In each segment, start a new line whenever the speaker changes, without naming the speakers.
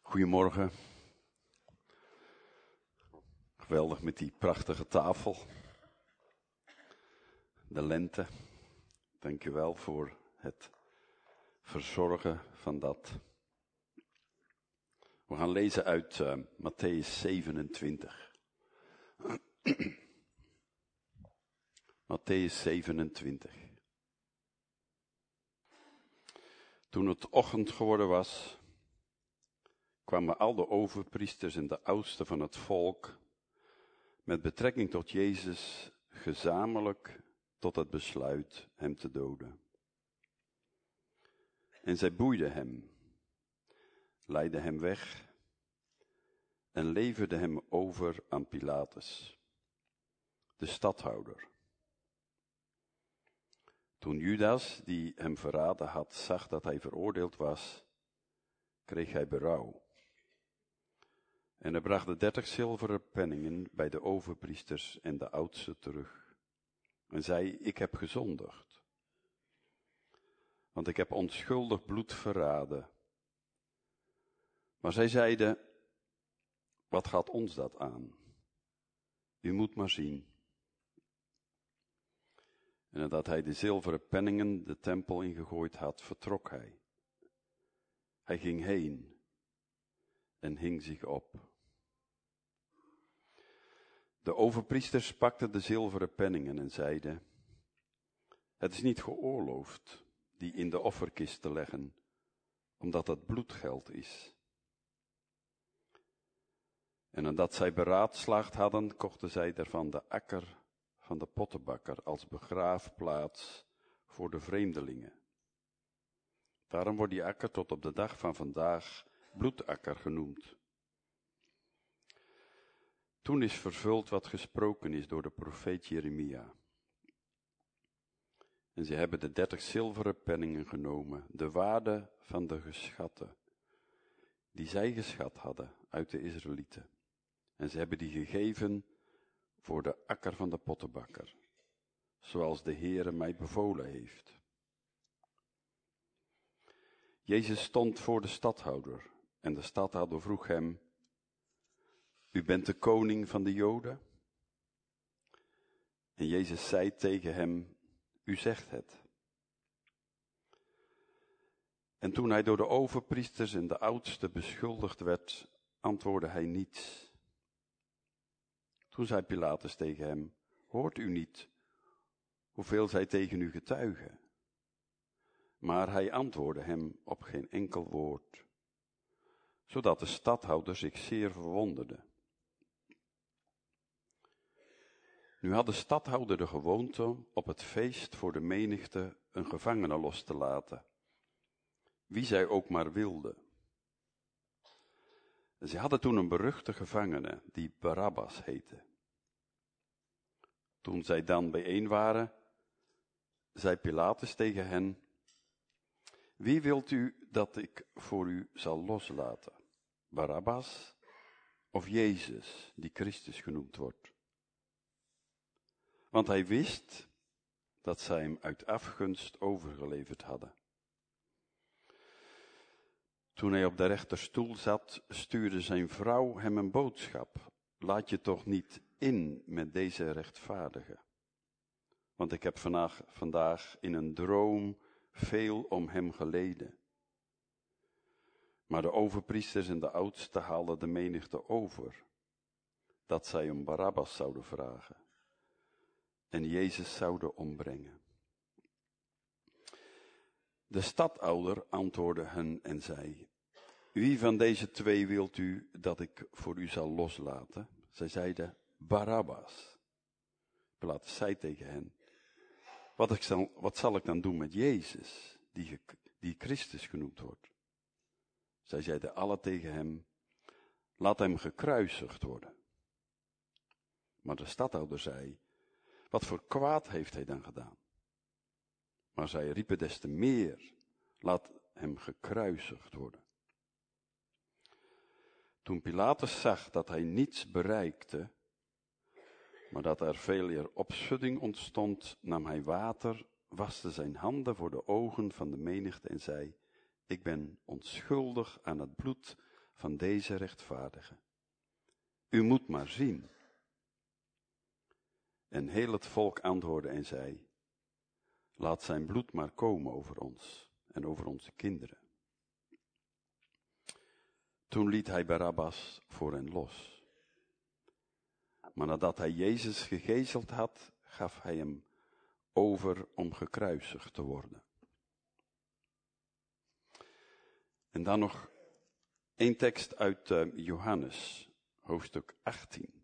Goedemorgen. Geweldig met die prachtige tafel. De lente. Dank u wel voor het verzorgen van dat. We gaan lezen uit Mattheüs 27. Mattheüs 27. Toen het ochtend geworden was, kwamen al de overpriesters en de oudsten van het volk met betrekking tot Jezus gezamenlijk tot het besluit hem te doden. En zij boeiden hem, leidden hem weg en leverden hem over aan Pilatus, de stadhouder. Toen Judas, die hem verraden had, zag dat hij veroordeeld was, kreeg hij berouw. En hij bracht de 30 zilveren penningen bij de overpriesters en de oudsten terug. En zei, ik heb gezondigd. Want ik heb onschuldig bloed verraden. Maar zij zeiden, wat gaat ons dat aan? U moet maar zien. En nadat hij de zilveren penningen de tempel ingegooid had, vertrok hij. Hij ging heen en hing zich op. De overpriesters pakten de zilveren penningen en zeiden, het is niet geoorloofd die in de offerkist te leggen, omdat dat bloedgeld is. En nadat zij beraadslaagd hadden, kochten zij daarvan de akker van de pottenbakker als begraafplaats voor de vreemdelingen. Daarom wordt die akker tot op de dag van vandaag bloedakker genoemd. Toen is vervuld wat gesproken is door de profeet Jeremia. En ze hebben de 30 zilveren penningen genomen, de waarde van de geschatten, die zij geschat hadden uit de Israëlieten. En ze hebben die gegeven voor de akker van de pottenbakker, zoals de Heere mij bevolen heeft. Jezus stond voor de stadhouder en de stadhouder vroeg hem, u bent de koning van de Joden? En Jezus zei tegen hem, u zegt het. En toen hij door de overpriesters en de oudsten beschuldigd werd, antwoordde hij niets. Toen zei Pilatus tegen hem, hoort u niet hoeveel zij tegen u getuigen? Maar hij antwoordde hem op geen enkel woord, zodat de stadhouder zich zeer verwonderde. Nu had de stadhouder de gewoonte op het feest voor de menigte een gevangene los te laten, wie zij ook maar wilde. Ze hadden toen een beruchte gevangene, die Barabbas heette. Toen zij dan bijeen waren, zei Pilatus tegen hen, wie wilt u dat ik voor u zal loslaten? Barabbas of Jezus, die Christus genoemd wordt? Want hij wist dat zij hem uit afgunst overgeleverd hadden. Toen hij op de rechterstoel zat, stuurde zijn vrouw hem een boodschap. Laat je toch niet in met deze rechtvaardige. Want ik heb vandaag in een droom veel om hem geleden. Maar de overpriesters en de oudsten haalden de menigte over, dat zij om Barabbas zouden vragen en Jezus zouden ombrengen. De stadhouder antwoordde hen en zei, wie van deze twee wilt u dat ik voor u zal loslaten? Zij zeiden, Barabbas. Pilatus zei tegen hen, wat zal ik dan doen met Jezus, die Christus genoemd wordt? Zij zeiden alle tegen hem, laat hem gekruisigd worden. Maar de stadhouder zei, wat voor kwaad heeft hij dan gedaan? Maar zij riepen des te meer, laat hem gekruisigd worden. Toen Pilatus zag dat hij niets bereikte, maar dat er veel eer opschudding ontstond, nam hij water, waste zijn handen voor de ogen van de menigte en zei, ik ben onschuldig aan het bloed van deze rechtvaardige. U moet maar zien. En heel het volk antwoordde en zei, laat zijn bloed maar komen over ons en over onze kinderen. Toen liet hij Barabbas voor hen los. Maar nadat hij Jezus gegezeld had, gaf hij hem over om gekruisigd te worden. En dan nog één tekst uit Johannes, hoofdstuk 18.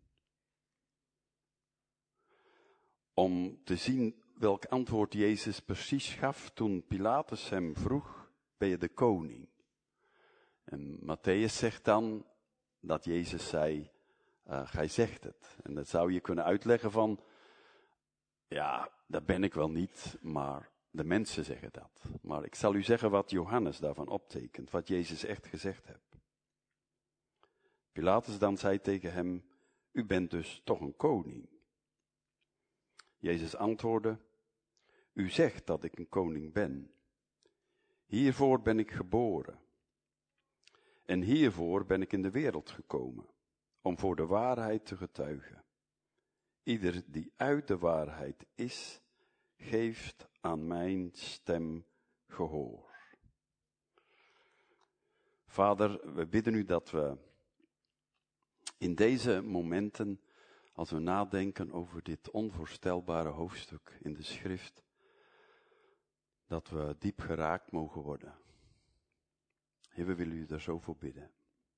Om te zien welk antwoord Jezus precies gaf toen Pilatus hem vroeg, ben je de koning? En Matthäus zegt dan dat Jezus zei, gij zegt het. En dat zou je kunnen uitleggen van, ja, dat ben ik wel niet, maar de mensen zeggen dat. Maar ik zal u zeggen wat Johannes daarvan optekent, wat Jezus echt gezegd heeft. Pilatus dan zei tegen hem, u bent dus toch een koning? Jezus antwoordde, u zegt dat ik een koning ben. Hiervoor ben ik geboren. En hiervoor ben ik in de wereld gekomen, om voor de waarheid te getuigen. Ieder die uit de waarheid is, geeft aan mijn stem gehoor. Vader, we bidden u dat we in deze momenten, als we nadenken over dit onvoorstelbare hoofdstuk in de schrift, dat we diep geraakt mogen worden. Heer, we willen u daar zo voor bidden.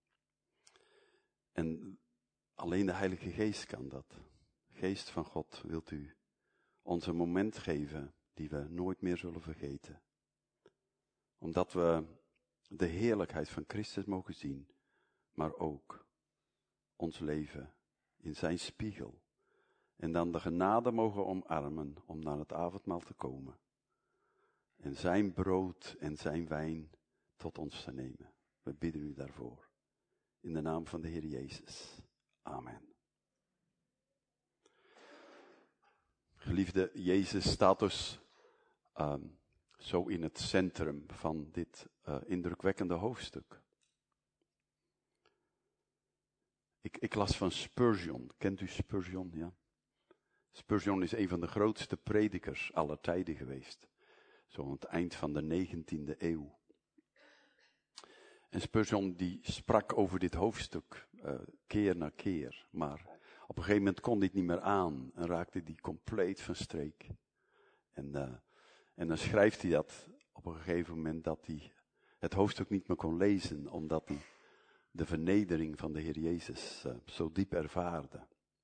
En alleen de Heilige Geest kan dat. Geest van God, wilt u ons een moment geven die we nooit meer zullen vergeten. Omdat we de heerlijkheid van Christus mogen zien, maar ook ons leven in zijn spiegel. En dan de genade mogen omarmen om naar het avondmaal te komen. En zijn brood en zijn wijn tot ons te nemen. We bidden u daarvoor. In de naam van de Heer Jezus. Amen. Geliefde, Jezus staat dus zo in het centrum van dit indrukwekkende hoofdstuk. Ik las van Spurgeon. Kent u Spurgeon? Ja. Spurgeon is een van de grootste predikers aller tijden geweest. Zo aan het eind van de 19e eeuw. En Spurgeon die sprak over dit hoofdstuk keer na keer. Maar op een gegeven moment kon dit niet meer aan. En raakte die compleet van streek. En dan schrijft hij dat op een gegeven moment dat hij het hoofdstuk niet meer kon lezen. Omdat hij de vernedering van de Heer Jezus zo diep ervaarde.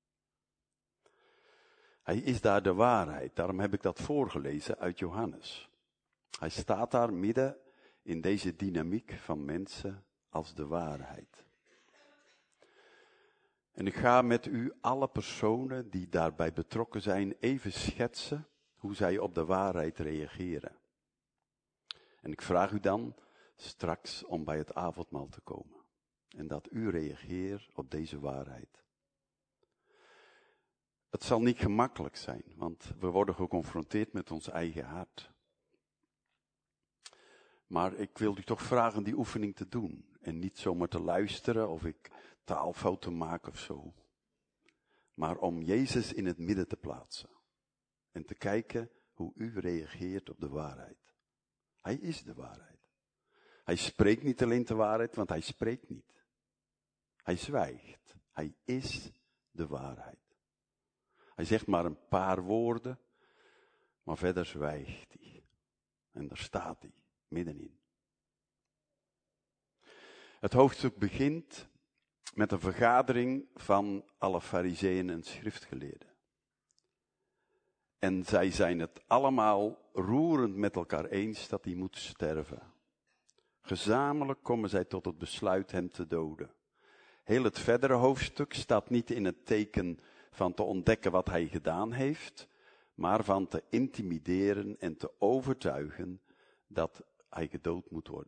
Hij is daar de waarheid. Daarom heb ik dat voorgelezen uit Johannes. Hij staat daar midden in deze dynamiek van mensen als de waarheid. En ik ga met u alle personen die daarbij betrokken zijn even schetsen hoe zij op de waarheid reageren. En ik vraag u dan straks om bij het avondmaal te komen. En dat u reageert op deze waarheid. Het zal niet gemakkelijk zijn, want we worden geconfronteerd met ons eigen hart. Maar ik wil u toch vragen die oefening te doen. En niet zomaar te luisteren of ik taalfouten maak of zo. Maar om Jezus in het midden te plaatsen. En te kijken hoe u reageert op de waarheid. Hij is de waarheid. Hij spreekt niet alleen de waarheid, want hij spreekt niet. Hij zwijgt. Hij is de waarheid. Hij zegt maar een paar woorden, maar verder zwijgt hij. En daar staat hij, middenin. Het hoofdstuk begint met een vergadering van alle farizeeën en schriftgeleerden. En zij zijn het allemaal roerend met elkaar eens dat hij moet sterven. Gezamenlijk komen zij tot het besluit hem te doden. Heel het verdere hoofdstuk staat niet in het teken van te ontdekken wat hij gedaan heeft, maar van te intimideren en te overtuigen dat hij gedood moet worden.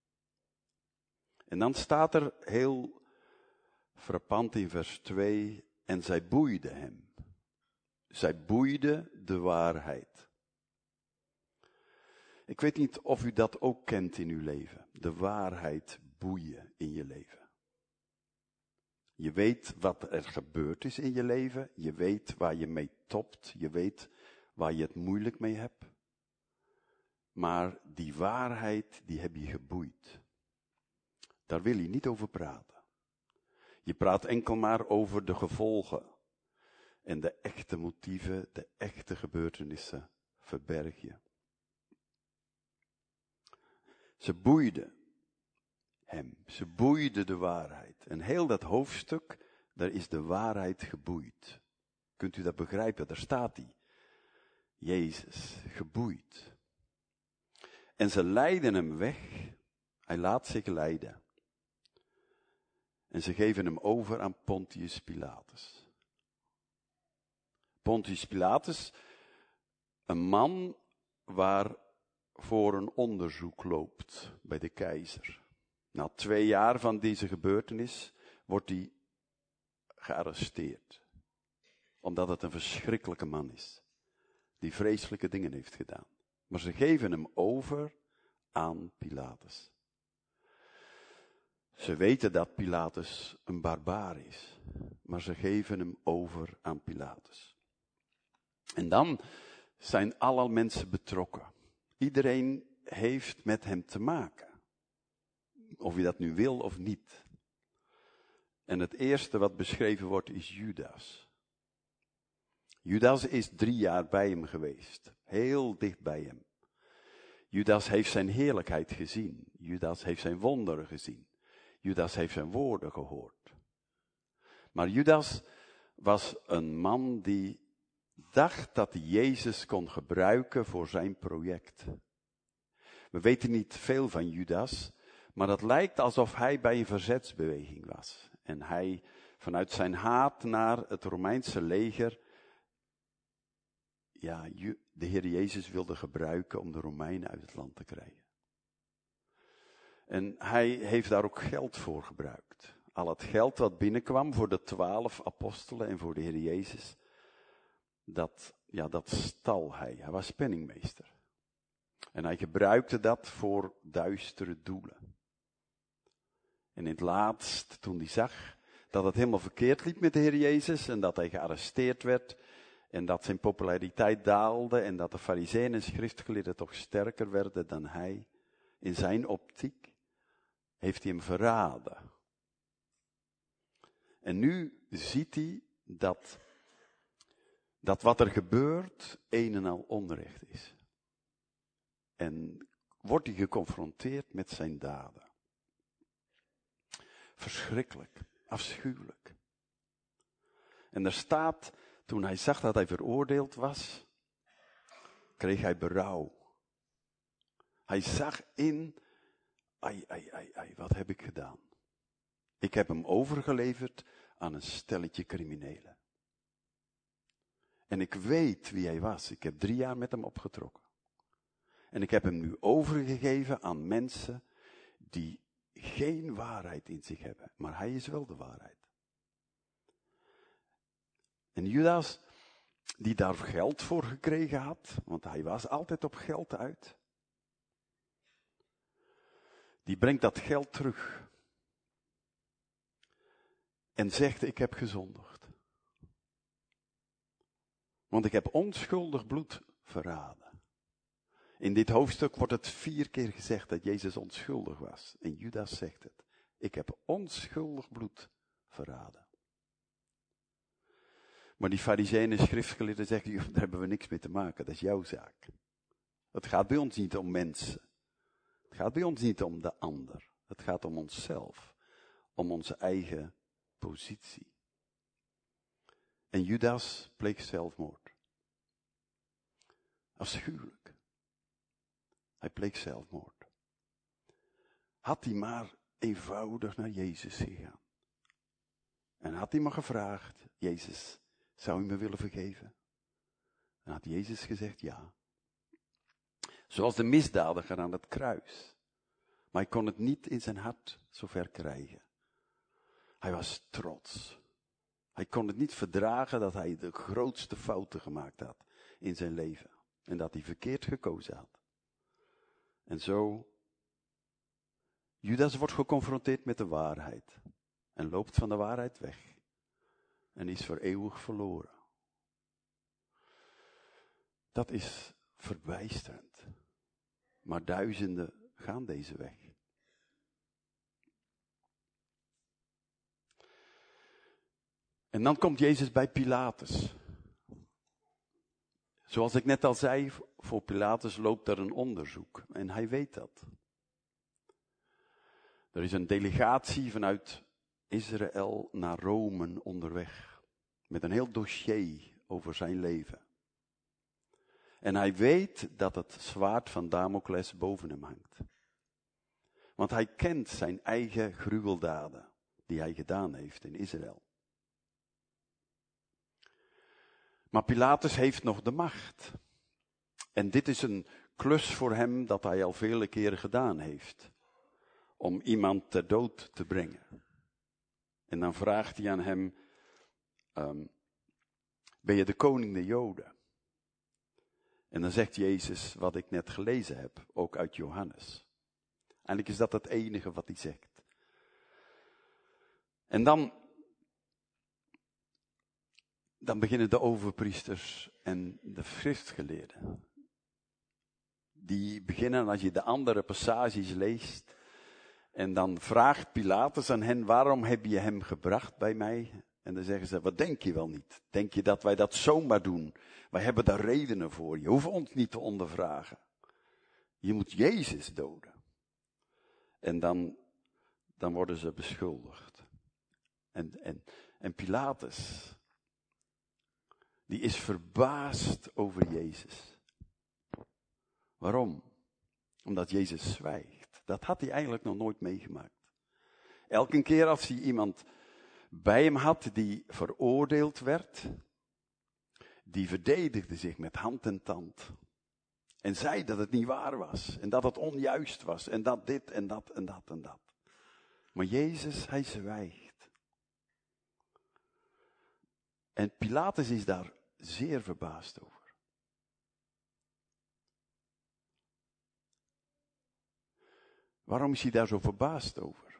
En dan staat er heel frappant in vers 2, en zij boeiden hem. Zij boeiden de waarheid. Ik weet niet of u dat ook kent in uw leven. De waarheid boeien in je leven. Je weet wat er gebeurd is in je leven. Je weet waar je mee topt. Je weet waar je het moeilijk mee hebt. Maar die waarheid, die heb je geboeid. Daar wil je niet over praten. Je praat enkel maar over de gevolgen. En de echte motieven, de echte gebeurtenissen verberg je. Ze boeiden hem. Ze boeiden de waarheid. En heel dat hoofdstuk, daar is de waarheid geboeid. Kunt u dat begrijpen? Daar staat hij. Jezus, geboeid. En ze leiden hem weg. Hij laat zich leiden. En ze geven hem over aan Pontius Pilatus. Pontius Pilatus, een man waarvoor een onderzoek loopt bij de keizer. Na 2 jaar van deze gebeurtenis wordt hij gearresteerd. Omdat het een verschrikkelijke man is. Die vreselijke dingen heeft gedaan. Maar ze geven hem over aan Pilatus. Ze weten dat Pilatus een barbaar is. Maar ze geven hem over aan Pilatus. En dan zijn alle mensen betrokken. Iedereen heeft met hem te maken. Of je dat nu wil of niet. En het eerste wat beschreven wordt is Judas. Judas is 3 jaar bij hem geweest. Heel dicht bij hem. Judas heeft zijn heerlijkheid gezien. Judas heeft zijn wonderen gezien. Judas heeft zijn woorden gehoord. Maar Judas was een man die dacht dat hij Jezus kon gebruiken voor zijn project. We weten niet veel van Judas, maar het lijkt alsof hij bij een verzetsbeweging was. En hij vanuit zijn haat naar het Romeinse leger, de Heer Jezus wilde gebruiken om de Romeinen uit het land te krijgen. En hij heeft daar ook geld voor gebruikt. Al het geld wat binnenkwam voor de 12 apostelen en voor de Heer Jezus, dat stal hij. Hij was penningmeester. En hij gebruikte dat voor duistere doelen. En in het laatst, toen hij zag dat het helemaal verkeerd liep met de Heer Jezus en dat hij gearresteerd werd en dat zijn populariteit daalde en dat de farizeeën en schriftgeleerden toch sterker werden dan hij, in zijn optiek, heeft hij hem verraden. En nu ziet hij dat wat er gebeurt een en al onrecht is. En wordt hij geconfronteerd met zijn daden. Verschrikkelijk, afschuwelijk. En er staat, toen hij zag dat hij veroordeeld was, kreeg hij berouw. Hij zag in, wat heb ik gedaan? Ik heb hem overgeleverd aan een stelletje criminelen. En ik weet wie hij was. Ik heb 3 jaar met hem opgetrokken. En ik heb hem nu overgegeven aan mensen die geen waarheid in zich hebben. Maar hij is wel de waarheid. En Judas, die daar geld voor gekregen had, want hij was altijd op geld uit, die brengt dat geld terug. En zegt, ik heb gezondigd. Want ik heb onschuldig bloed verraden. In dit hoofdstuk wordt het 4 keer gezegd dat Jezus onschuldig was. En Judas zegt het. Ik heb onschuldig bloed verraden. Maar die farizeeën en schriftgeleerden zeggen, daar hebben we niks mee te maken. Dat is jouw zaak. Het gaat bij ons niet om mensen. Het gaat bij ons niet om de ander. Het gaat om onszelf. Om onze eigen positie. En Judas pleegt zelfmoord. Afschuwelijk. Hij pleegt zelfmoord. Had hij maar eenvoudig naar Jezus gegaan. En had hij maar gevraagd, Jezus, zou u me willen vergeven? En had Jezus gezegd ja. Zoals de misdadiger aan het kruis. Maar hij kon het niet in zijn hart zover krijgen. Hij was trots. Hij kon het niet verdragen dat hij de grootste fouten gemaakt had in zijn leven. En dat hij verkeerd gekozen had. En zo, Judas wordt geconfronteerd met de waarheid. en loopt van de waarheid weg en is voor eeuwig verloren. Dat is verbijsterend. Maar duizenden gaan deze weg. En dan komt Jezus bij Pilatus. Zoals ik net al zei, voor Pilatus loopt er een onderzoek. En hij weet dat. Er is een delegatie vanuit Israël naar Rome onderweg. Met een heel dossier over zijn leven. En hij weet dat het zwaard van Damocles boven hem hangt. Want hij kent zijn eigen gruweldaden die hij gedaan heeft in Israël. Maar Pilatus heeft nog de macht. En dit is een klus voor hem dat hij al vele keren gedaan heeft. Om iemand ter dood te brengen. En dan vraagt hij aan hem, ben je de koning der Joden? En dan zegt Jezus wat ik net gelezen heb, ook uit Johannes. Eigenlijk is dat het enige wat hij zegt. En dan beginnen de overpriesters en de schriftgeleerden. Die beginnen, als je de andere passages leest, en dan vraagt Pilatus aan hen, waarom heb je hem gebracht bij mij? En dan zeggen ze, wat denk je wel niet? Denk je dat wij dat zomaar doen? Wij hebben daar redenen voor. Je hoeft ons niet te ondervragen. Je moet Jezus doden. En dan worden ze beschuldigd. En Pilatus, die is verbaasd over Jezus. Waarom? Omdat Jezus zwijgt. Dat had hij eigenlijk nog nooit meegemaakt. Elke keer als hij iemand bij hem had die veroordeeld werd, die verdedigde zich met hand en tand. En zei dat het niet waar was. En dat het onjuist was. En dat dit en dat en dat en dat. Maar Jezus, hij zwijgt. En Pilatus is daar zeer verbaasd over. Waarom is hij daar zo verbaasd over?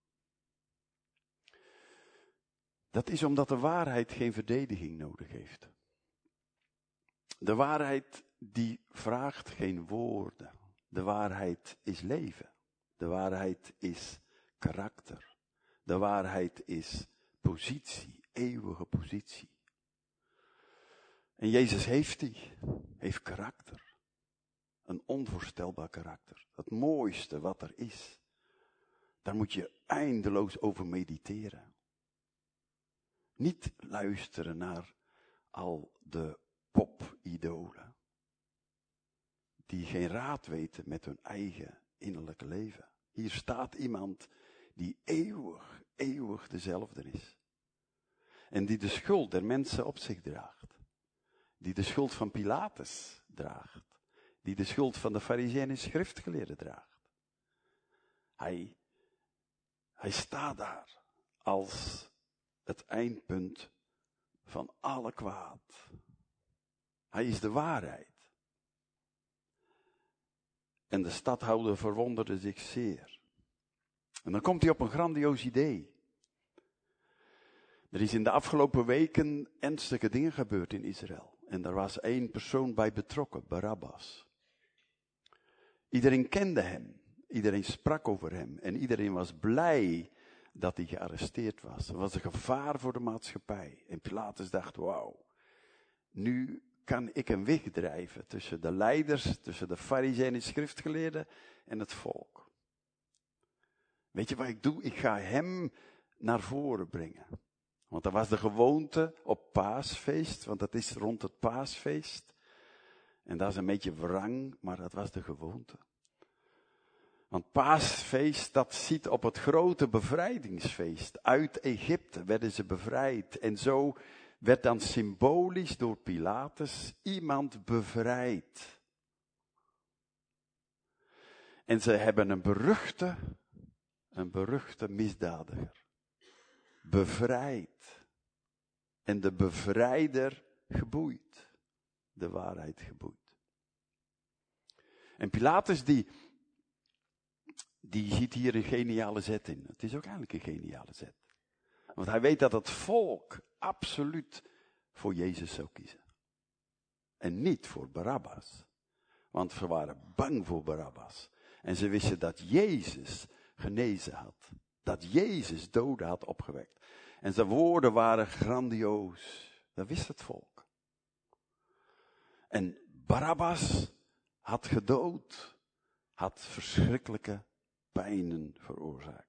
Dat is omdat de waarheid geen verdediging nodig heeft. De waarheid die vraagt geen woorden. De waarheid is leven. De waarheid is karakter. De waarheid is positie, eeuwige positie. En Jezus heeft karakter. Een onvoorstelbaar karakter. Het mooiste wat er is. Daar moet je eindeloos over mediteren. Niet luisteren naar al de popidolen. Die geen raad weten met hun eigen innerlijke leven. Hier staat iemand die eeuwig dezelfde is. En die de schuld der mensen op zich draagt. Die de schuld van Pilatus draagt. Die de schuld van de Farizeeën en schriftgeleerden draagt. Hij staat daar als het eindpunt van alle kwaad. Hij is de waarheid. En de stadhouder verwonderde zich zeer. En dan komt hij op een grandioos idee. Er is in de afgelopen weken ernstige dingen gebeurd in Israël. En er was één persoon bij betrokken, Barabbas. Iedereen kende hem. Iedereen sprak over hem. En iedereen was blij dat hij gearresteerd was. Er was een gevaar voor de maatschappij. En Pilatus dacht, wauw, nu kan ik hem wegdrijven tussen de leiders, tussen de Farizeeën en schriftgeleerden en het volk. Weet je wat ik doe? Ik ga hem naar voren brengen. Want dat was de gewoonte op Paasfeest, want dat is rond het Paasfeest. En dat is een beetje wrang, maar dat was de gewoonte. Want Paasfeest, dat ziet op het grote bevrijdingsfeest. Uit Egypte werden ze bevrijd. En zo werd dan symbolisch door Pilatus iemand bevrijd. En ze hebben een beruchte misdadiger. Bevrijd. En de bevrijder geboeid. De waarheid geboeid. En Pilatus die ziet hier een geniale zet in. Het is ook eigenlijk een geniale zet. Want hij weet dat het volk absoluut voor Jezus zou kiezen. En niet voor Barabbas. Want ze waren bang voor Barabbas. En ze wisten dat Jezus genezen had. Dat Jezus doden had opgewekt. En zijn woorden waren grandioos. Dat wist het volk. En Barabbas had gedood. Had verschrikkelijke pijnen veroorzaakt.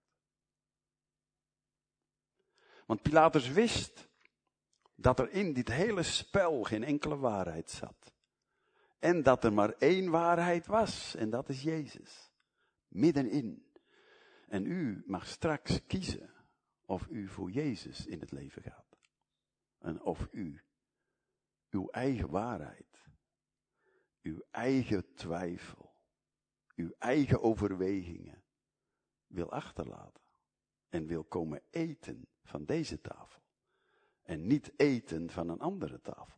Want Pilatus wist dat er in dit hele spel geen enkele waarheid zat. En dat er maar één waarheid was, en dat is Jezus. Middenin. En u mag straks kiezen of u voor Jezus in het leven gaat. En of u uw eigen waarheid, uw eigen twijfel, uw eigen overwegingen wil achterlaten. En wil komen eten van deze tafel. En niet eten van een andere tafel.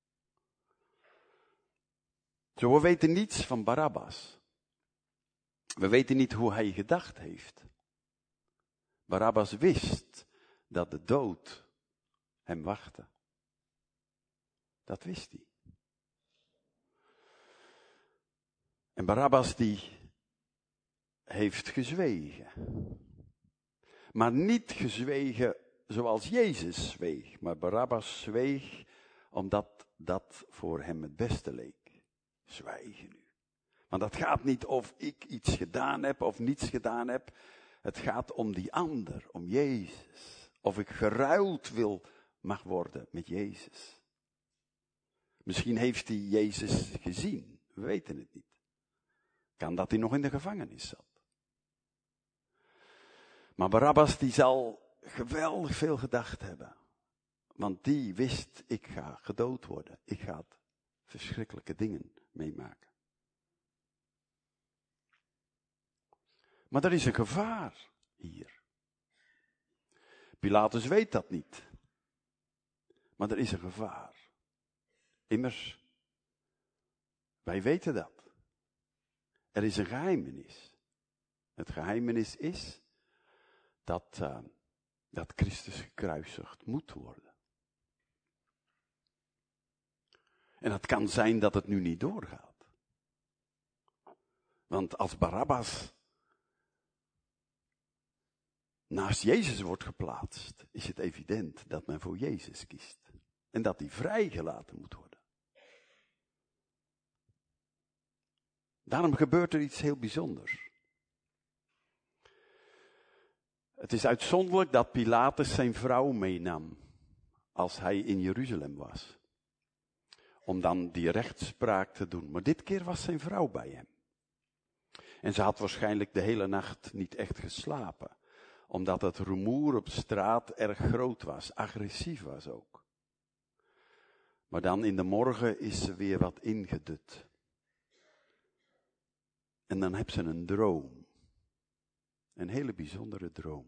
Zo, we weten niets van Barabbas. We weten niet hoe hij gedacht heeft. Barabbas wist dat de dood hem wachtte. Dat wist hij. En Barabbas die heeft gezwegen. Maar niet gezwegen zoals Jezus zweeg. Maar Barabbas zweeg omdat dat voor hem het beste leek. Zwijgen nu. Want het gaat niet of ik iets gedaan heb of niets gedaan heb. Het gaat om die ander, om Jezus. Of ik geruild mag worden met Jezus. Misschien heeft hij Jezus gezien. We weten het niet. Kan dat hij nog in de gevangenis zat. Maar Barabbas die zal geweldig veel gedacht hebben. Want die wist, ik ga gedood worden. Ik ga verschrikkelijke dingen meemaken. Maar er is een gevaar hier. Pilatus weet dat niet. Maar er is een gevaar. Immers, wij weten dat. Er is een geheimenis. Het geheimenis is dat Christus gekruisigd moet worden. En het kan zijn dat het nu niet doorgaat. Want als Barabbas naast Jezus wordt geplaatst, is het evident dat men voor Jezus kiest. En dat hij vrijgelaten moet worden. Daarom gebeurt er iets heel bijzonders. Het is uitzonderlijk dat Pilatus zijn vrouw meenam als hij in Jeruzalem was. Om dan die rechtspraak te doen. Maar dit keer was zijn vrouw bij hem. En ze had waarschijnlijk de hele nacht niet echt geslapen. Omdat het rumoer op straat erg groot was, agressief was ook. Maar dan in de morgen is ze weer wat ingedut. En dan heeft ze een droom. Een hele bijzondere droom.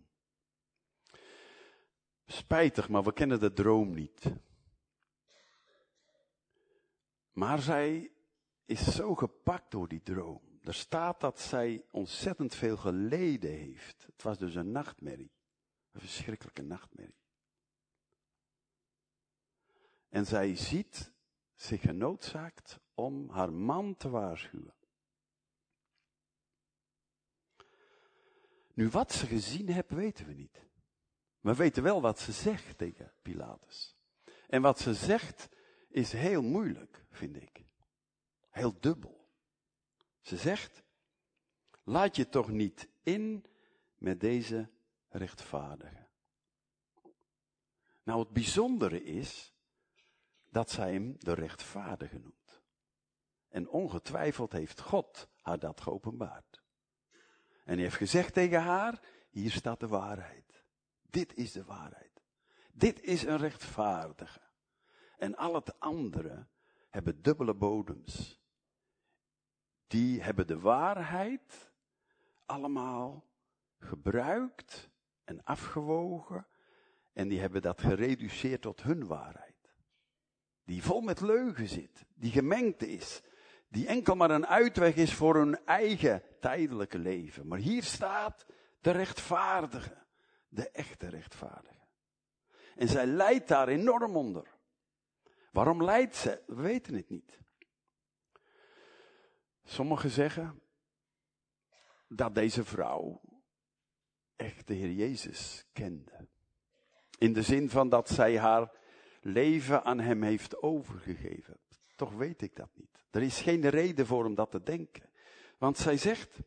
Spijtig, maar we kennen de droom niet. Maar zij is zo gepakt door die droom. Er staat dat zij ontzettend veel geleden heeft. Het was dus een nachtmerrie. Een verschrikkelijke nachtmerrie. En zij ziet zich genoodzaakt om haar man te waarschuwen. Nu, wat ze gezien heeft, weten we niet. We weten wel wat ze zegt tegen Pilatus. En wat ze zegt is heel moeilijk, vind ik. Heel dubbel. Ze zegt, laat je toch niet in met deze rechtvaardige. Nou, het bijzondere is dat zij hem de rechtvaardige noemt. En ongetwijfeld heeft God haar dat geopenbaard. En hij heeft gezegd tegen haar, hier staat de waarheid. Dit is de waarheid. Dit is een rechtvaardige. En al het andere hebben dubbele bodems. Die hebben de waarheid allemaal gebruikt en afgewogen. En die hebben dat gereduceerd tot hun waarheid. Die vol met leugen zit. Die gemengd is. Die enkel maar een uitweg is voor hun eigen tijdelijke leven. Maar hier staat de rechtvaardige. De echte rechtvaardige. En zij lijdt daar enorm onder. Waarom lijdt ze? We weten het niet. Sommigen zeggen dat deze vrouw echt de Heer Jezus kende. In de zin van dat zij haar leven aan hem heeft overgegeven. Toch weet ik dat niet. Er is geen reden voor om dat te denken. Want zij zegt,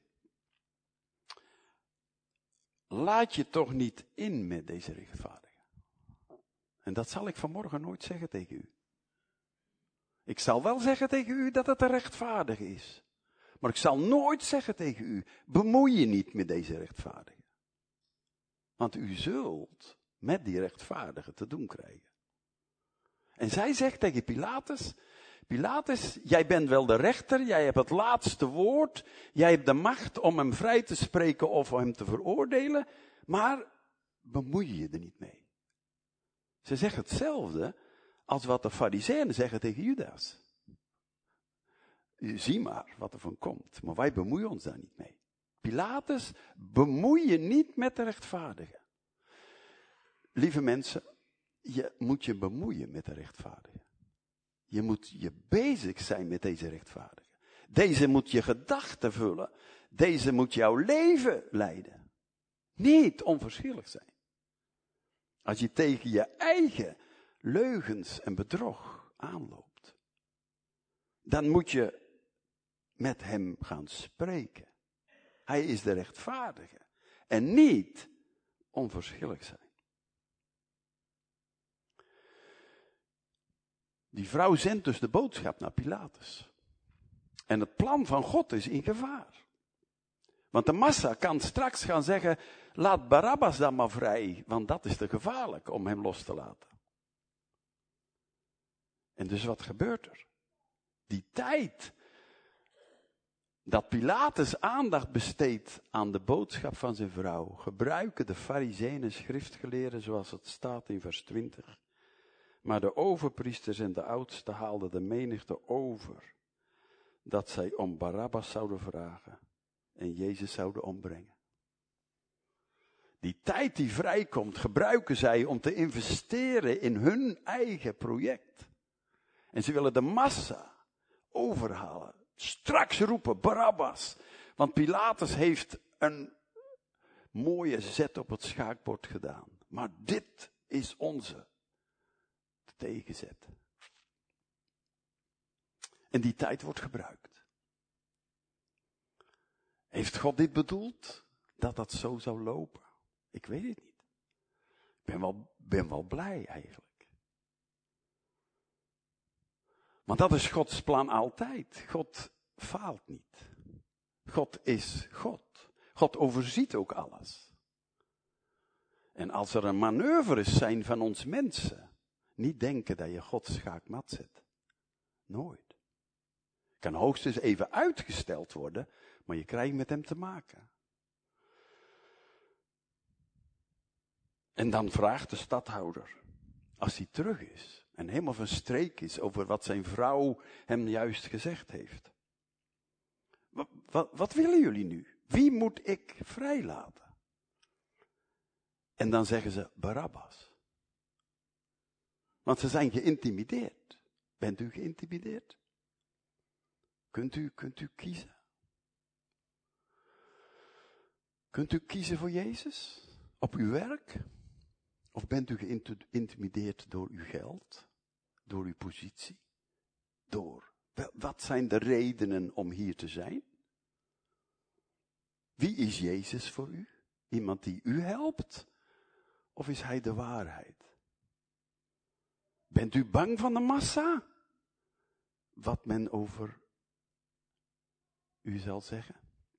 laat je toch niet in met deze rechtvaardige. En dat zal ik vanmorgen nooit zeggen tegen u. Ik zal wel zeggen tegen u dat het een rechtvaardige is. Maar ik zal nooit zeggen tegen u, bemoei je niet met deze rechtvaardige. Want u zult met die rechtvaardige te doen krijgen. En zij zegt tegen Pilatus, Pilatus, jij bent wel de rechter, jij hebt het laatste woord, jij hebt de macht om hem vrij te spreken of om hem te veroordelen, maar bemoei je er niet mee. Ze zegt hetzelfde als wat de Farizeeën zeggen tegen Judas. Zie maar wat er van komt, maar wij bemoeien ons daar niet mee. Pilatus, bemoei je niet met de rechtvaardige. Lieve mensen, je moet je bemoeien met de rechtvaardige. Je moet je bezig zijn met deze rechtvaardige. Deze moet je gedachten vullen. Deze moet jouw leven leiden. Niet onverschillig zijn. Als je tegen je eigen leugens en bedrog aanloopt, dan moet je met hem gaan spreken. Hij is de rechtvaardige. En niet onverschillig zijn. Die vrouw zendt dus de boodschap naar Pilatus. En het plan van God is in gevaar. Want de massa kan straks gaan zeggen, laat Barabbas dan maar vrij, want dat is te gevaarlijk om hem los te laten. En dus wat gebeurt er? Die tijd dat Pilatus aandacht besteedt aan de boodschap van zijn vrouw, gebruiken de Farizeeën en schriftgeleerden zoals het staat in vers 20. Maar de overpriesters en de oudsten haalden de menigte over, dat zij om Barabbas zouden vragen en Jezus zouden ombrengen. Die tijd die vrijkomt, gebruiken zij om te investeren in hun eigen project. En ze willen de massa overhalen. Straks roepen Barabbas. Want Pilatus heeft een mooie zet op het schaakbord gedaan. Maar dit is onze tegenzet. En die tijd wordt gebruikt. Heeft God dit bedoeld? Dat dat zo zou lopen? Ik weet het niet. Ik ben wel blij eigenlijk. Want dat is Gods plan altijd. God faalt niet. God is God. God overziet ook alles. En als er een manoeuvres zijn van ons mensen, niet denken dat je God schaakmat zet. Nooit. Kan hoogstens even uitgesteld worden, maar je krijgt met hem te maken. En dan vraagt de stadhouder, als hij terug is en helemaal van streek is over wat zijn vrouw hem juist gezegd heeft. Wat willen jullie nu? Wie moet ik vrijlaten? En dan zeggen ze Barabbas. Want ze zijn geïntimideerd. Bent u geïntimideerd? Kunt u kiezen? Kunt u kiezen voor Jezus? Op uw werk? Of bent u geïntimideerd door uw geld? Door uw positie? Wat zijn de redenen om hier te zijn? Wie is Jezus voor u? Iemand die u helpt? Of is hij de waarheid? Bent u bang van de massa? Wat men over u zal zeggen?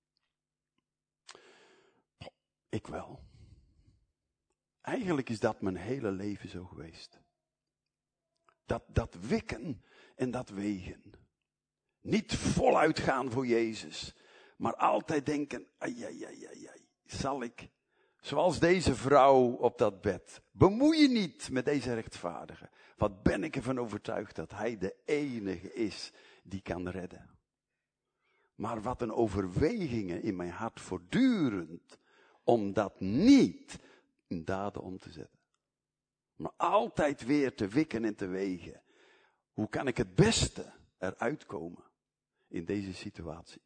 Ik wel. Eigenlijk is dat mijn hele leven zo geweest. Dat wikken en dat wegen. Niet voluit gaan voor Jezus. Maar altijd denken, zal ik, zoals deze vrouw op dat bed, bemoei je niet met deze rechtvaardige. Wat ben ik ervan overtuigd dat hij de enige is die kan redden. Maar wat een overwegingen in mijn hart voortdurend, om dat niet in daden om te zetten. Maar altijd weer te wikken en te wegen. Hoe kan ik het beste eruit komen in deze situatie?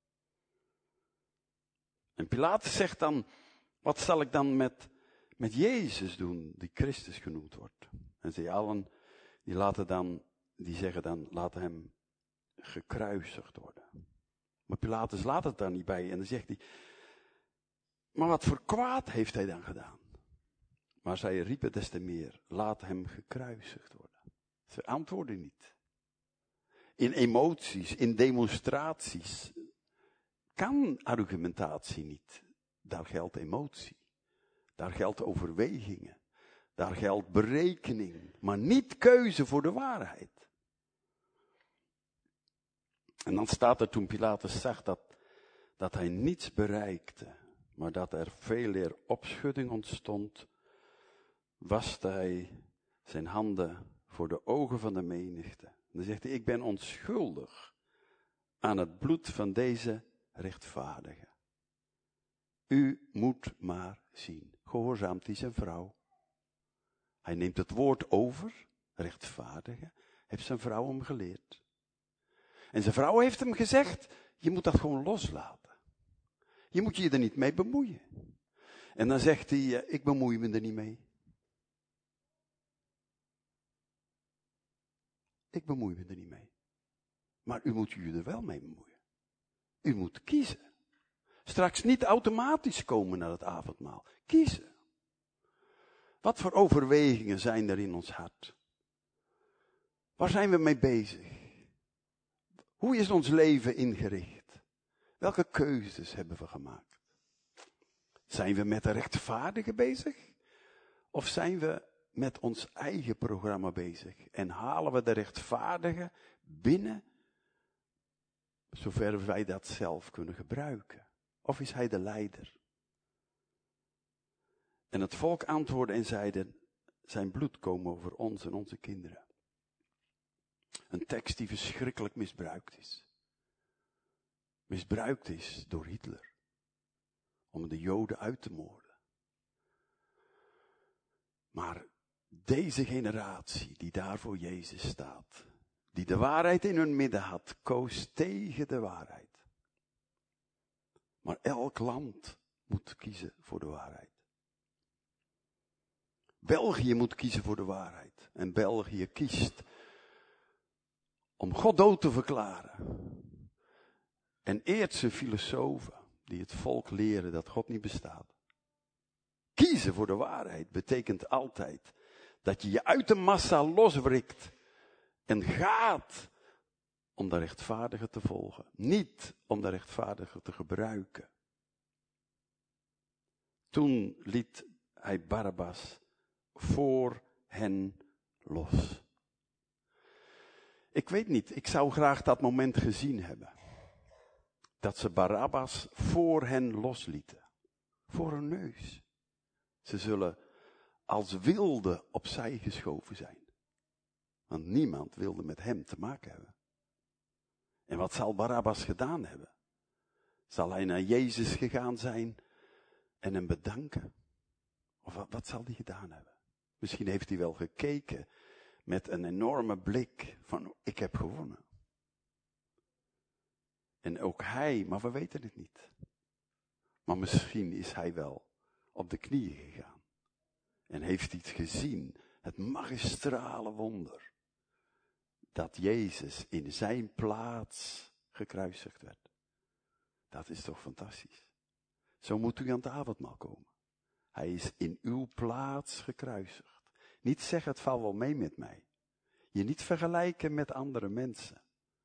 En Pilatus zegt dan, wat zal ik dan met Jezus doen, die Christus genoemd wordt? En zij allen, die zeggen dan, laat hem gekruisigd worden. Maar Pilatus laat het daar niet bij en dan zegt hij, maar wat voor kwaad heeft hij dan gedaan? Maar zij riepen des te meer, laat hem gekruisigd worden. Ze antwoorden niet. In emoties, in demonstraties, kan argumentatie niet. Daar geldt emotie. Daar geldt overwegingen. Daar geldt berekening. Maar niet keuze voor de waarheid. En dan staat er toen Pilatus zag dat hij niets bereikte. Maar dat er veel eer opschudding ontstond. Waste hij zijn handen voor de ogen van de menigte. En dan zegt hij, ik ben onschuldig aan het bloed van deze rechtvaardige. U moet maar zien. Gehoorzaamt hij zijn vrouw. Hij neemt het woord over, rechtvaardige, heeft zijn vrouw hem geleerd. En zijn vrouw heeft hem gezegd, je moet dat gewoon loslaten. Je moet je er niet mee bemoeien. En dan zegt hij, ik bemoei me er niet mee. Ik bemoei me er niet mee. Maar u moet je er wel mee bemoeien. U moet kiezen. Straks niet automatisch komen naar het avondmaal. Kiezen. Wat voor overwegingen zijn er in ons hart? Waar zijn we mee bezig? Hoe is ons leven ingericht? Welke keuzes hebben we gemaakt? Zijn we met de rechtvaardige bezig? Of zijn we met ons eigen programma bezig? En halen we de rechtvaardige binnen, zover wij dat zelf kunnen gebruiken? Of is hij de leider? En het volk antwoordde en zeiden, zijn bloed komen over ons en onze kinderen. Een tekst die verschrikkelijk misbruikt is. Misbruikt is door Hitler. Om de Joden uit te moorden. Maar deze generatie die daar voor Jezus staat. Die de waarheid in hun midden had, koos tegen de waarheid. Maar elk land moet kiezen voor de waarheid. België moet kiezen voor de waarheid. En België kiest om God dood te verklaren. En eert zijn filosofen die het volk leren dat God niet bestaat. Kiezen voor de waarheid betekent altijd dat je je uit de massa loswrikt en gaat om de rechtvaardige te volgen. Niet om de rechtvaardige te gebruiken. Toen liet hij Barabbas voor hen los. Ik weet niet, ik zou graag dat moment gezien hebben. Dat ze Barabbas voor hen loslieten. Voor hun neus. Ze zullen als wilde opzij geschoven zijn. Want niemand wilde met hem te maken hebben. En wat zal Barabbas gedaan hebben? Zal hij naar Jezus gegaan zijn en hem bedanken? Of wat zal hij gedaan hebben? Misschien heeft hij wel gekeken met een enorme blik van ik heb gewonnen. En ook hij, maar we weten het niet. Maar misschien is hij wel op de knieën gegaan. En heeft hij het gezien, het magistrale wonder. Dat Jezus in zijn plaats gekruisigd werd. Dat is toch fantastisch. Zo moet u aan het avondmaal komen. Hij is in uw plaats gekruisigd. Niet zeggen het valt wel mee met mij. Je niet vergelijken met andere mensen.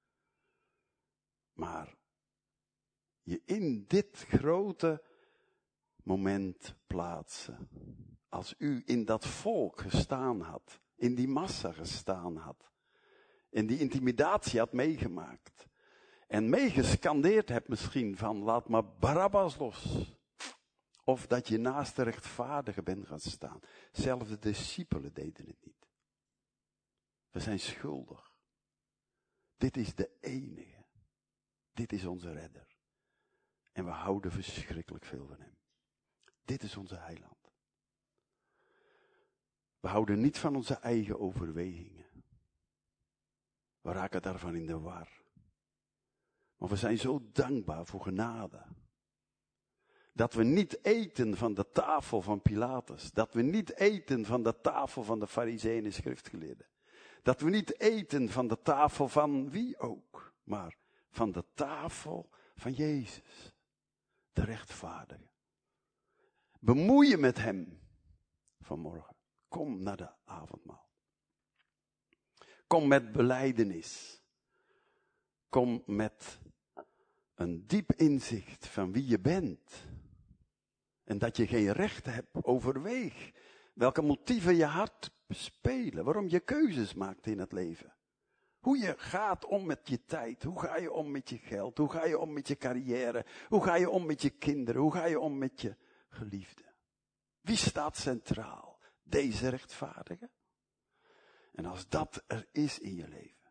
Maar je in dit grote moment plaatsen. Als u in dat volk gestaan had. In die massa gestaan had. En die intimidatie had meegemaakt. En meegescandeerd hebt misschien van laat maar Barabbas los. Of dat je naast de rechtvaardige bent gaan staan. Zelfs de discipelen deden het niet. We zijn schuldig. Dit is de enige. Dit is onze redder. En we houden verschrikkelijk veel van hem. Dit is onze heiland. We houden niet van onze eigen overwegingen. We raken daarvan in de war. Maar we zijn zo dankbaar voor genade. Dat we niet eten van de tafel van Pilatus. Dat we niet eten van de tafel van de Farizeeën en schriftgeleerden. Dat we niet eten van de tafel van wie ook. Maar van de tafel van Jezus. De rechtvaardige. Bemoei je met hem vanmorgen. Kom naar de avondmaal. Kom met belijdenis. Kom met een diep inzicht van wie je bent. En dat je geen recht hebt. Overweeg welke motieven je hart spelen. Waarom je keuzes maakt in het leven. Hoe je gaat om met je tijd. Hoe ga je om met je geld. Hoe ga je om met je carrière. Hoe ga je om met je kinderen. Hoe ga je om met je geliefde. Wie staat centraal? Deze rechtvaardige. En als dat er is in je leven.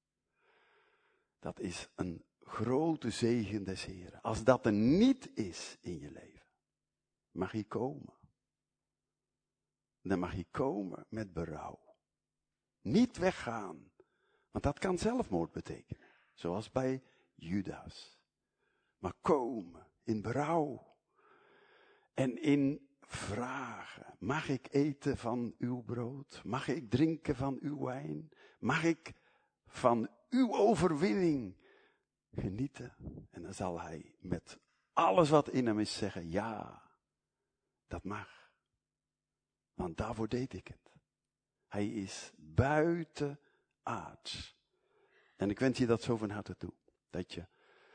Dat is een grote zegen des Heren. Als dat er niet is in je leven. Mag je komen. Dan mag je komen met berouw. Niet weggaan. Want dat kan zelfmoord betekenen. Zoals bij Judas. Maar komen in berouw. En in vragen. Mag ik eten van uw brood? Mag ik drinken van uw wijn? Mag ik van uw overwinning genieten? En dan zal hij met alles wat in hem is zeggen, ja, dat mag. Want daarvoor deed ik het. Hij is buitenaards. En ik wens je dat zo van harte toe. Dat je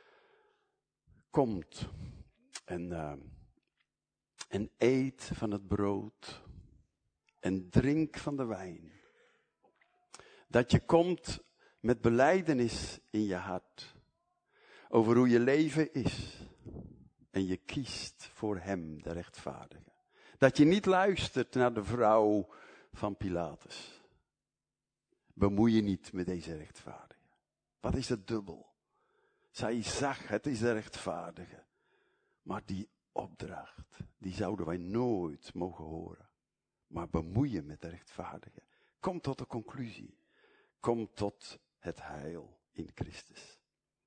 komt en eet van het brood en drink van de wijn. Dat je komt met belijdenis in je hart over hoe je leven is. En je kiest voor hem, de rechtvaardige. Dat je niet luistert naar de vrouw van Pilatus. Bemoei je niet met deze rechtvaardige. Wat is het dubbel? Zij zag, het is de rechtvaardige. Maar die opdracht, die zouden wij nooit mogen horen. Maar bemoeien met de rechtvaardige. Kom tot de conclusie. Kom tot het heil in Christus.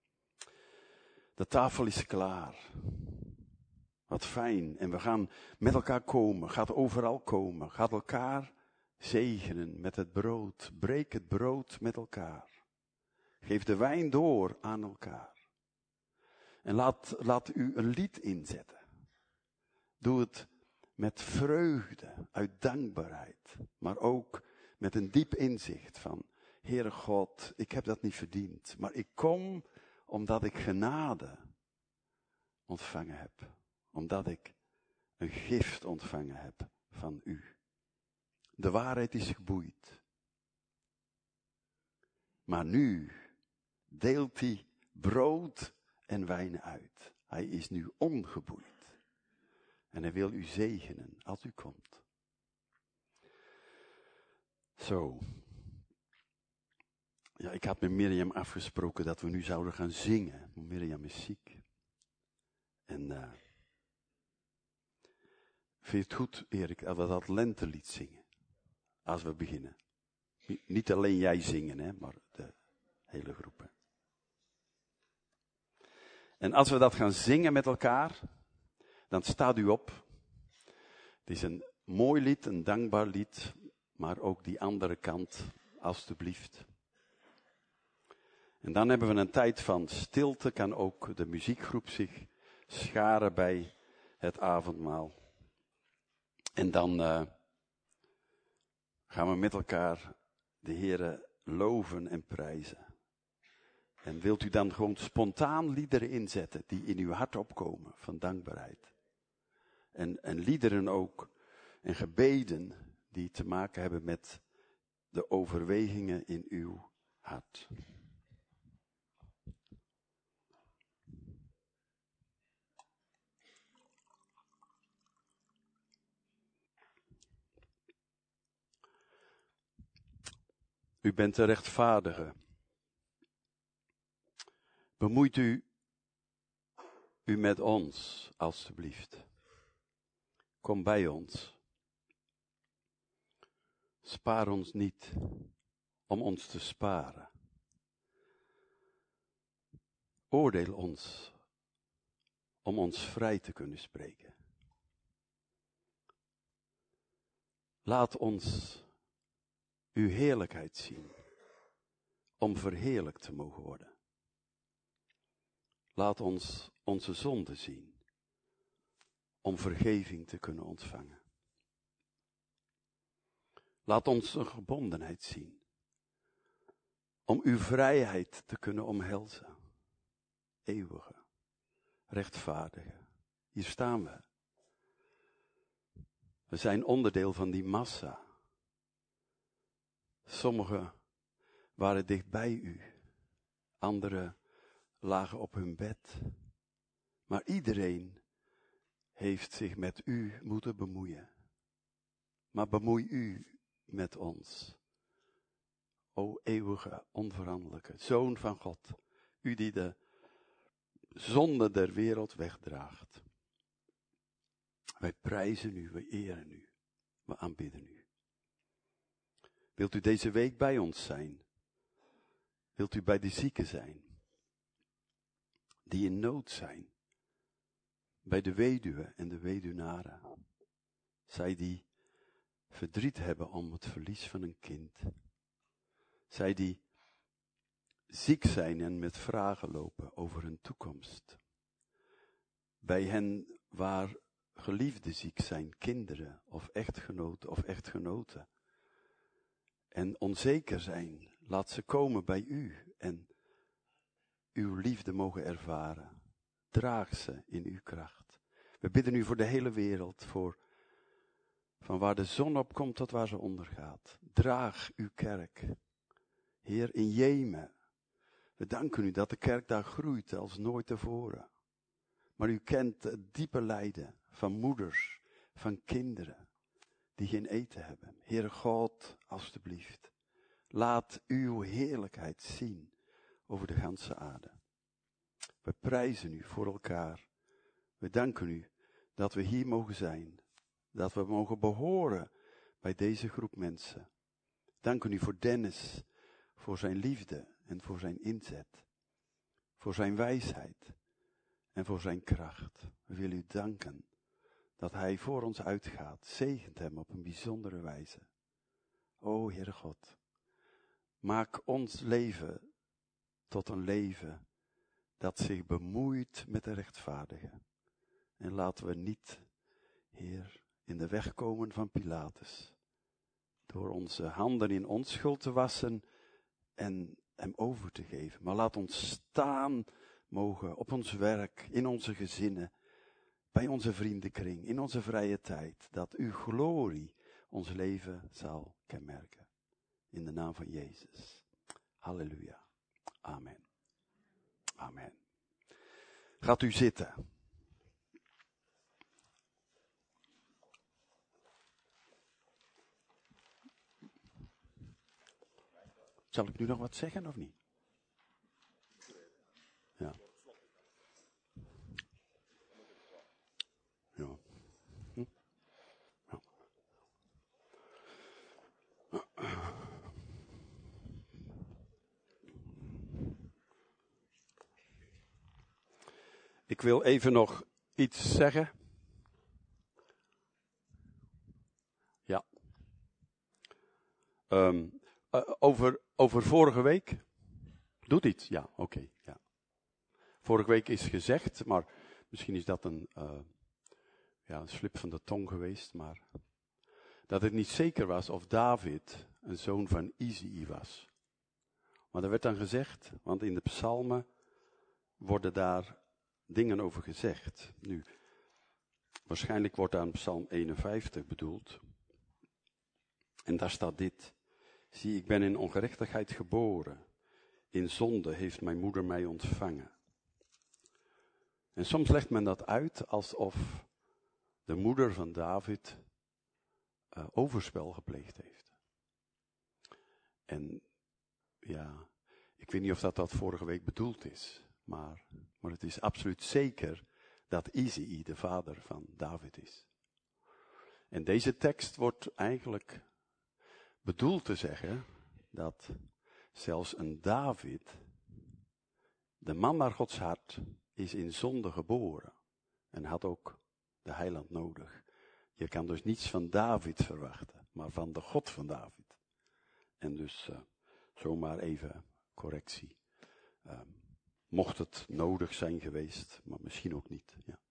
De tafel is klaar. Wat fijn. En we gaan met elkaar komen. Gaat overal komen. Gaat elkaar zegenen met het brood. Breek het brood met elkaar. Geef de wijn door aan elkaar. En laat u een lied inzetten. Doe het met vreugde, uit dankbaarheid. Maar ook met een diep inzicht van, Heere God, ik heb dat niet verdiend. Maar ik kom omdat ik genade ontvangen heb. Omdat ik een gift ontvangen heb van u. De waarheid is geboeid. Maar nu deelt hij brood en wijn uit. Hij is nu ongeboeid. En hij wil u zegenen als u komt. Zo. Ja, ik had met Mirjam afgesproken dat we nu zouden gaan zingen. Mirjam is ziek. En vind je het goed, Erik, dat we dat lentelied zingen? Als we beginnen. Niet alleen jij zingen, hè, maar de hele groep. Hè. En als we dat gaan zingen met elkaar, dan staat u op. Het is een mooi lied, een dankbaar lied, maar ook die andere kant, alstublieft. En dan hebben we een tijd van stilte, kan ook de muziekgroep zich scharen bij het avondmaal. En dan gaan we met elkaar de Heere loven en prijzen. En wilt u dan gewoon spontaan liederen inzetten die in uw hart opkomen van dankbaarheid. En liederen ook en gebeden die te maken hebben met de overwegingen in uw hart. U bent de rechtvaardige. Bemoeit u met ons, alstublieft. Kom bij ons. Spaar ons niet om ons te sparen. Oordeel ons om ons vrij te kunnen spreken. Laat ons uw heerlijkheid zien, om verheerlijkt te mogen worden. Laat ons onze zonde zien, om vergeving te kunnen ontvangen. Laat ons een gebondenheid zien, om uw vrijheid te kunnen omhelzen. Eeuwige, rechtvaardige, hier staan we. We zijn onderdeel van die massa. Sommigen waren dicht bij u, anderen lagen op hun bed. Maar iedereen heeft zich met u moeten bemoeien. Maar bemoei u met ons. O eeuwige, onveranderlijke Zoon van God, u die de zonde der wereld wegdraagt. Wij prijzen u, we eren u, we aanbidden u. Wilt u deze week bij ons zijn? Wilt u bij de zieken zijn? Die in nood zijn? Bij de weduwe en de weduwnaren? Zij die verdriet hebben om het verlies van een kind. Zij die ziek zijn en met vragen lopen over hun toekomst. Bij hen waar geliefden ziek zijn, kinderen of echtgenoten of echtgenoten. En onzeker zijn, laat ze komen bij u en uw liefde mogen ervaren. Draag ze in uw kracht. We bidden u voor de hele wereld, van waar de zon opkomt tot waar ze ondergaat. Draag uw kerk. Heer, in Jemen. We danken u dat de kerk daar groeit als nooit tevoren. Maar u kent het diepe lijden van moeders, van kinderen die geen eten hebben. Heere God, alstublieft, laat uw heerlijkheid zien over de ganse aarde. We prijzen u voor elkaar. We danken u dat we hier mogen zijn. Dat we mogen behoren bij deze groep mensen. Danken u voor Dennis, voor zijn liefde en voor zijn inzet. Voor zijn wijsheid en voor zijn kracht. We willen u danken dat hij voor ons uitgaat. Zegent hem op een bijzondere wijze. O Heere God, maak ons leven tot een leven dat zich bemoeit met de rechtvaardige. En laten we niet, Heer, in de weg komen van Pilatus. Door onze handen in onschuld te wassen en hem over te geven. Maar laat ons staan mogen op ons werk, in onze gezinnen, bij onze vriendenkring, in onze vrije tijd. Dat uw glorie ons leven zal kenmerken. In de naam van Jezus. Halleluja. Amen. Amen. Gaat u zitten. Zal ik nu nog wat zeggen of niet? Ja. Ja. Ja. Ik wil even nog iets zeggen. Ja. Over vorige week. Doet iets? Ja, oké. Ja. Vorige week is gezegd, maar misschien is dat een slip van de tong geweest, maar dat het niet zeker was of David een zoon van Izei was. Maar er werd dan gezegd, want in de psalmen worden daar dingen over gezegd. Nu, waarschijnlijk wordt daar een psalm 51 bedoeld. En daar staat dit. Zie, ik ben in ongerechtigheid geboren. In zonde heeft mijn moeder mij ontvangen. En soms legt men dat uit alsof de moeder van David overspel gepleegd heeft. En ja, ik weet niet of dat vorige week bedoeld is. Maar het is absoluut zeker dat Izei de vader van David is. En deze tekst wordt eigenlijk bedoelt te zeggen dat zelfs een David, de man naar Gods hart, is in zonde geboren en had ook de heiland nodig. Je kan dus niets van David verwachten, maar van de God van David. En dus zomaar even correctie. Mocht het nodig zijn geweest, maar misschien ook niet. Ja.